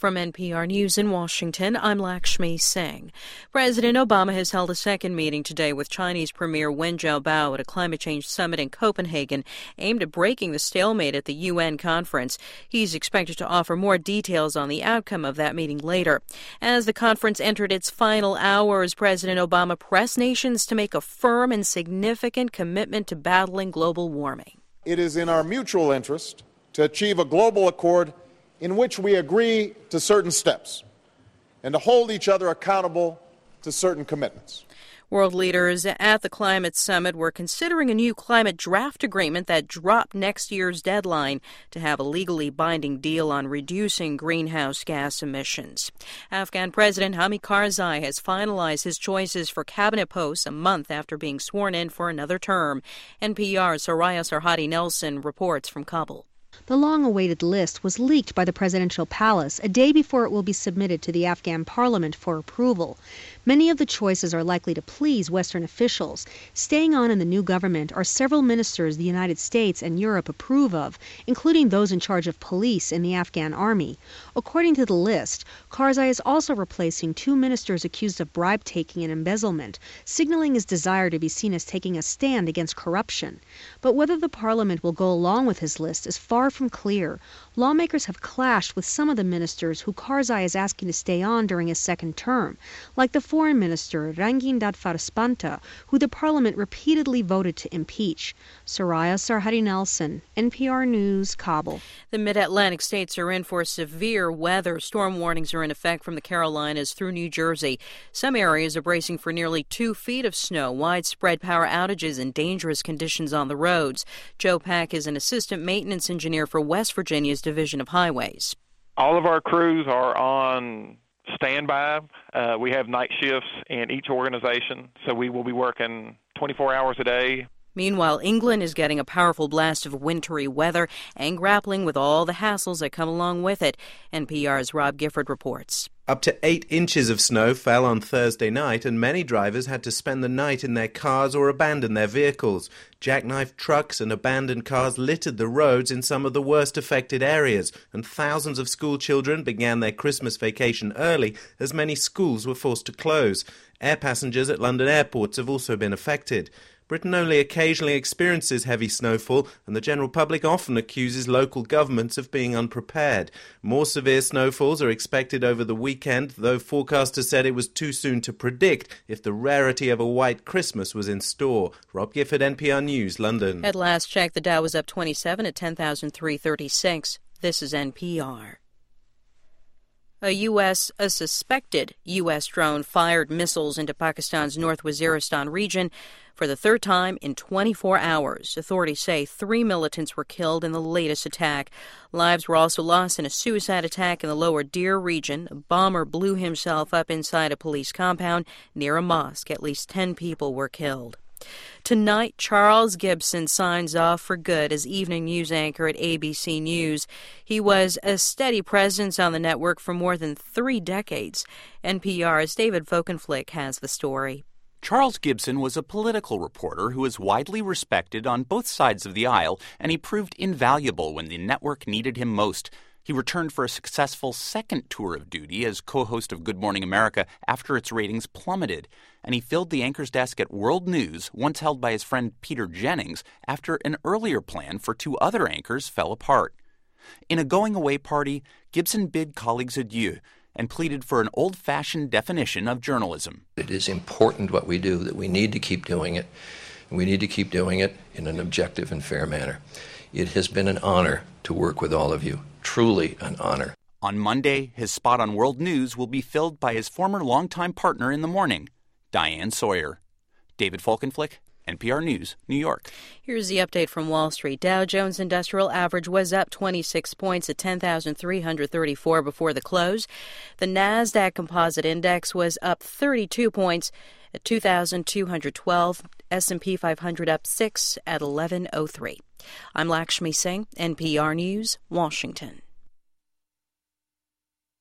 From NPR News in Washington, I'm Lakshmi Singh. President Obama has held a second meeting today with Chinese Premier Wen Jiabao at a climate change summit in Copenhagen aimed at breaking the stalemate at the UN conference. He's expected to offer more details on the outcome of that meeting later. As the conference entered its final hours, President Obama pressed nations to make a firm and significant commitment to battling global warming. It is in our mutual interest to achieve a global accord in which we agree to certain steps and to hold each other accountable to certain commitments. World leaders at the climate summit were considering a new climate draft agreement that dropped next year's deadline to have a legally binding deal on reducing greenhouse gas emissions. Afghan President Hamid Karzai has finalized his choices for cabinet posts a month after being sworn in for another term. NPR's Soraya Sarhadi Nelson reports from Kabul. The long-awaited list was leaked by the presidential palace a day before it will be submitted to the Afghan parliament for approval. Many of the choices are likely to please Western officials. Staying on in the new government are several ministers the United States and Europe approve of, including those in charge of police in the Afghan army. According to the list, Karzai is also replacing two ministers accused of bribe-taking and embezzlement, signaling his desire to be seen as taking a stand against corruption. But whether the parliament will go along with his list is far from clear. Lawmakers have clashed with some of the ministers who Karzai is asking to stay on during his second term, like the Foreign Minister Rangin Dadfar-Spanta, who the parliament repeatedly voted to impeach. Soraya Sarhadi Nelson, NPR News, Kabul. The mid-Atlantic states are in for severe weather. Storm warnings are in effect from the Carolinas through New Jersey. Some areas are bracing for nearly 2 feet of snow, widespread power outages, and dangerous conditions on the roads. Joe Pack is an assistant maintenance engineer for West Virginia's Division of Highways. All of our crews are on standby. We have night shifts in each organization, so we will be working 24 hours a day. Meanwhile, England is getting a powerful blast of wintry weather and grappling with all the hassles that come along with it. NPR's Rob Gifford reports. Up to 8 inches of snow fell on Thursday night, and many drivers had to spend the night in their cars or abandon their vehicles. Jackknife trucks and abandoned cars littered the roads in some of the worst affected areas, and thousands of school children began their Christmas vacation early as many schools were forced to close. Air passengers at London airports have also been affected. Britain only occasionally experiences heavy snowfall, and the general public often accuses local governments of being unprepared. More severe snowfalls are expected over the weekend, though forecasters said it was too soon to predict if the rarity of a white Christmas was in store. Rob Gifford, NPR News, London. At last check, the Dow was up 27 at 10,336. This is NPR. A suspected U.S. drone fired missiles into Pakistan's North Waziristan region for the third time in 24 hours. Authorities say 3 militants were killed in the latest attack. Lives were also lost in a suicide attack in the lower Deir region. A bomber blew himself up inside a police compound near a mosque. At least 10 people were killed. Tonight, Charles Gibson signs off for good as evening news anchor at ABC News. He was a steady presence on the network for more than 3 decades. NPR's David Folkenflik has the story. Charles Gibson was a political reporter who was widely respected on both sides of the aisle, and he proved invaluable when the network needed him most. He returned for a successful second tour of duty as co-host of Good Morning America after its ratings plummeted, and he filled the anchor's desk at World News, once held by his friend Peter Jennings, after an earlier plan for 2 other anchors fell apart. In a going-away party, Gibson bid colleagues adieu and pleaded for an old-fashioned definition of journalism. It is important what we do, that we need to keep doing it, and we need to keep doing it in an objective and fair manner. It has been an honor to work with all of you. Truly an honor. On Monday, his spot on World News will be filled by his former longtime partner in the morning, Diane Sawyer. David Folkenflik, NPR News, New York. Here's the update from Wall Street. Dow Jones Industrial Average was up 26 points at 10,334 before the close. The NASDAQ Composite Index was up 32 points at 2,212. S&P 500 up 6 at 1103. I'm Lakshmi Singh, NPR News, Washington.